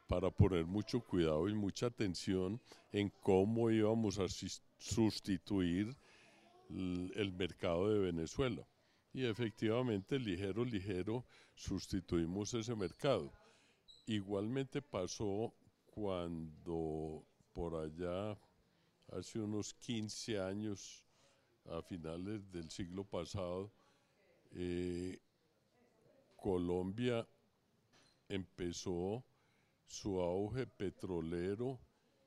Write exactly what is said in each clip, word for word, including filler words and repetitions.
para poner mucho cuidado y mucha atención en cómo íbamos a sustituir el mercado de Venezuela. Y efectivamente, ligero, ligero, sustituimos ese mercado. Igualmente pasó cuando por allá, hace unos quince años, a finales del siglo pasado, eh, Colombia empezó su auge petrolero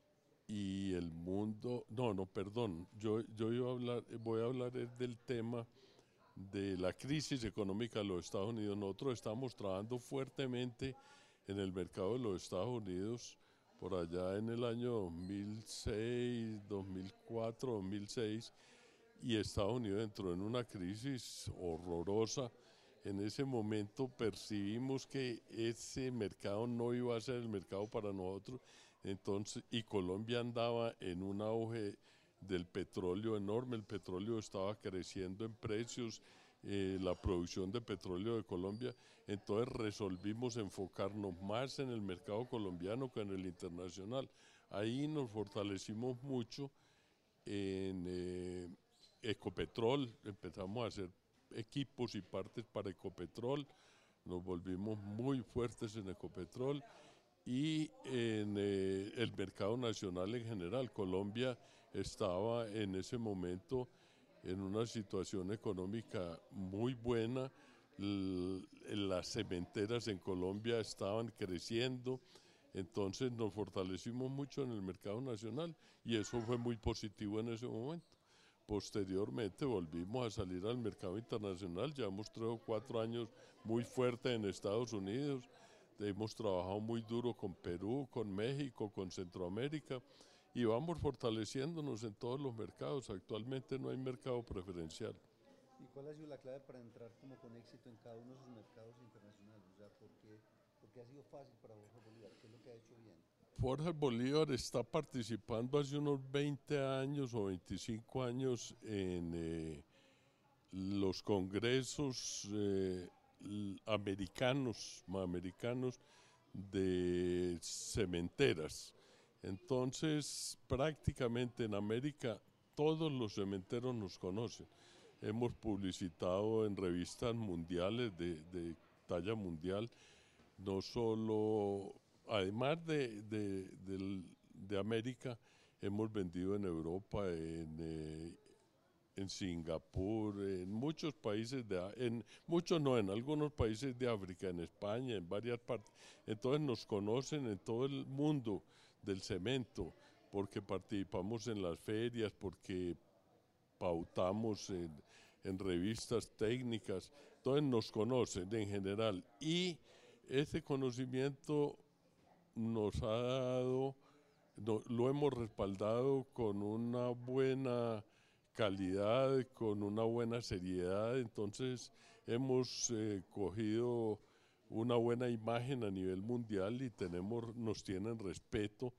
y el mundo, no, no, perdón, yo, yo iba a hablar, voy a hablar del tema de la crisis económica de los Estados Unidos. Nosotros estamos trabajando fuertemente en el mercado de los Estados Unidos por allá en el año dos mil seis, dos mil cuatro, dos mil seis, y Estados Unidos entró en una crisis horrorosa. En ese momento percibimos que ese mercado no iba a ser el mercado para nosotros, entonces, y Colombia andaba en un auge del petróleo enorme, el petróleo estaba creciendo en precios, eh, la producción de petróleo de Colombia, entonces resolvimos enfocarnos más en el mercado colombiano que en el internacional. Ahí nos fortalecimos mucho en eh, Ecopetrol, empezamos a hacer equipos y partes para Ecopetrol, nos volvimos muy fuertes en Ecopetrol y en eh, el mercado nacional en general. Colombia estaba en ese momento en una situación económica muy buena, L las cementeras en Colombia estaban creciendo, entonces nos fortalecimos mucho en el mercado nacional y eso fue muy positivo en ese momento. Posteriormente volvimos a salir al mercado internacional, llevamos tres o cuatro años muy fuertes en Estados Unidos, hemos trabajado muy duro con Perú, con México, con Centroamérica y vamos fortaleciéndonos en todos los mercados. Actualmente no hay mercado preferencial. ¿Y cuál ha sido la clave para entrar como con éxito en cada uno de esos mercados internacionales? O sea, ¿por qué, por qué ha sido fácil para Borja Bolívar? ¿Qué es lo que ha hecho bien? Forjas Bolívar está participando hace unos veinte años o veinticinco años en eh, los congresos eh, americanos, americanos de cementeras. Entonces, prácticamente en América todos los cementeros nos conocen. Hemos publicitado en revistas mundiales de, de talla mundial, no solo, además de, de, de, de América, hemos vendido en Europa, en, eh, en Singapur, en muchos países, de, en muchos no, en algunos países de África, en España, en varias partes. Entonces nos conocen en todo el mundo del cemento, porque participamos en las ferias, porque pautamos en, en revistas técnicas, entonces nos conocen en general y ese conocimiento nos ha dado, no, lo hemos respaldado con una buena calidad, con una buena seriedad, entonces hemos eh, cogido una buena imagen a nivel mundial y tenemos, nos tienen respeto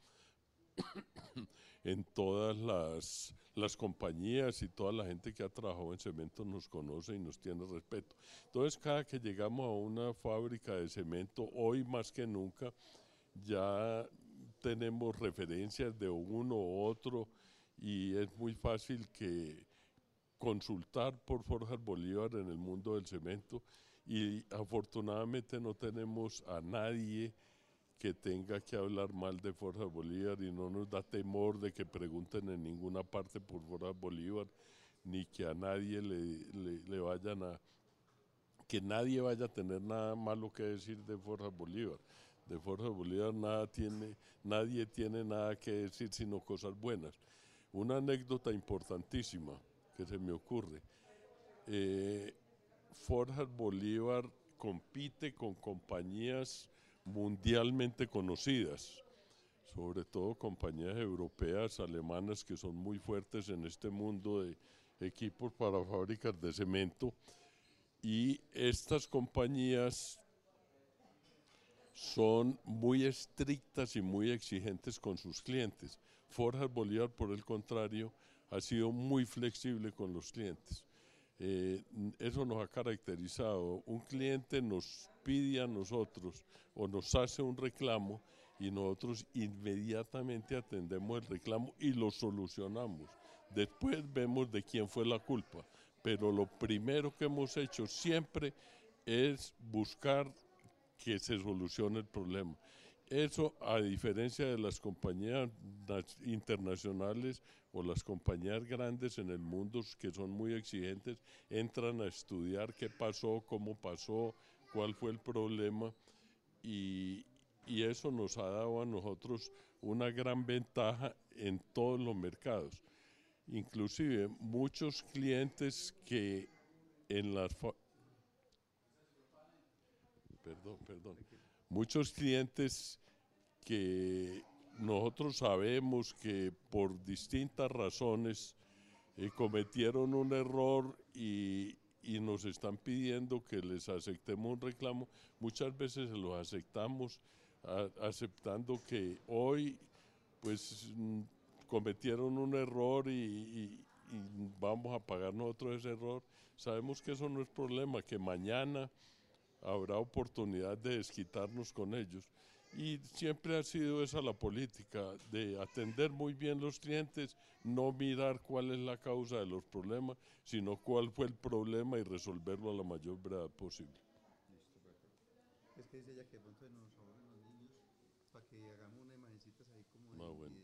en todas las, las compañías y toda la gente que ha trabajado en cemento nos conoce y nos tiene respeto. Entonces cada que llegamos a una fábrica de cemento, hoy más que nunca, ya tenemos referencias de uno u otro y es muy fácil que consultar por Forjas Bolívar en el mundo del cemento y afortunadamente no tenemos a nadie que tenga que hablar mal de Forjas Bolívar y no nos da temor de que pregunten en ninguna parte por Forjas Bolívar ni que a nadie le, le, le vayan a que nadie vaya a tener nada malo que decir de Forjas Bolívar. De Forjas Bolívar nada tiene, nadie tiene nada que decir sino cosas buenas. Una anécdota importantísima que se me ocurre. Eh, Forjas Bolívar compite con compañías mundialmente conocidas, sobre todo compañías europeas, alemanas, que son muy fuertes en este mundo de equipos para fábricas de cemento, y estas compañías son muy estrictas y muy exigentes con sus clientes. Forjas Bolívar, por el contrario, ha sido muy flexible con los clientes. Eh, eso nos ha caracterizado. Un cliente nos pide a nosotros o nos hace un reclamo y nosotros inmediatamente atendemos el reclamo y lo solucionamos. Después vemos de quién fue la culpa, pero lo primero que hemos hecho siempre es buscar que se solucione el problema. Eso, a diferencia de las compañías internacionales o las compañías grandes en el mundo que son muy exigentes, entran a estudiar qué pasó, cómo pasó, cuál fue el problema y, y eso nos ha dado a nosotros una gran ventaja en todos los mercados. Inclusive muchos clientes que en las perdón, perdón, muchos clientes que nosotros sabemos que por distintas razones eh, cometieron un error y, y nos están pidiendo que les aceptemos un reclamo, muchas veces se los aceptamos a, aceptando que hoy pues mm, cometieron un error y, y, y vamos a pagar nosotros ese error. Sabemos que eso no es problema, que mañana habrá oportunidad de desquitarnos con ellos. Y siempre ha sido esa la política, de atender muy bien los clientes, no mirar cuál es la causa de los problemas, sino cuál fue el problema y resolverlo a la mayor brevedad posible. Listo, perfecto. Es que dice ella que de pronto nos ahorren los niños para que hagamos unas imagencitas ahí como Ah, en bueno. video.